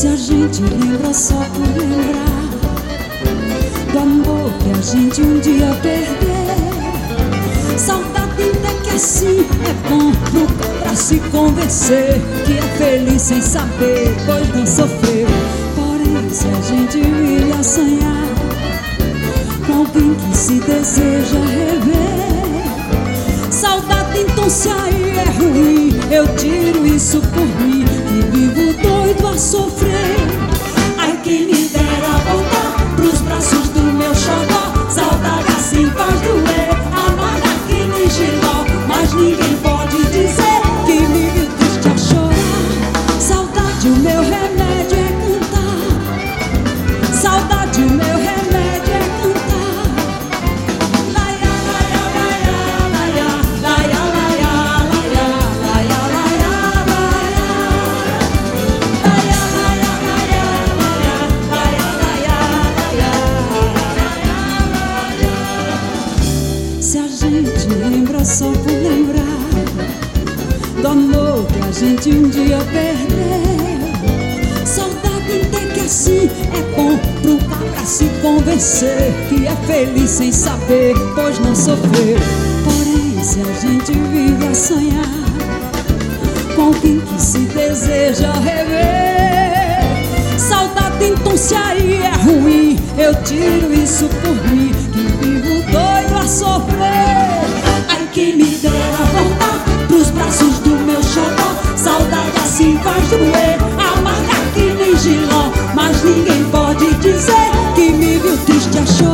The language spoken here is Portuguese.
Se a gente lembra só por lembrar do amor que a gente um dia perdeu, saudade até que assim é bom pra se convencer que é feliz sem saber, pois não sofreu. Porém, se a gente vive a sonhar com alguém que se deseja rever, saudade então se aí é ruim, eu tiro isso por mim, que vivo doido a sofrer. Ai, quem me dera voltar pros braços do meu xodó, saudade assim faz doer, amarga que nem giló, mas ninguém pode dizer que me viu triste a chorar. Saudade, o meu remédio é cantar, saudade, o meu remédio é cantar. Laia, laia, laia, laia, laia, laia, laia, laia, laia, laia. Se a gente lembra só por lembrar do amor que a gente um dia perdeu, saudade até que assim é bom pro cabra se convencer que é feliz sem saber, pois não sofreu. Porém, se a gente vive a sonhar com alguém que se deseja rever, saudade então se aí é ruim, eu tiro isso por mim, que vivo doido a sofrer. Ai, quem me dera voltar pros braços do meu xodó, saudade assim faz doer, amarga que nem giló, mas ninguém pode dizer que me viu triste a chorar.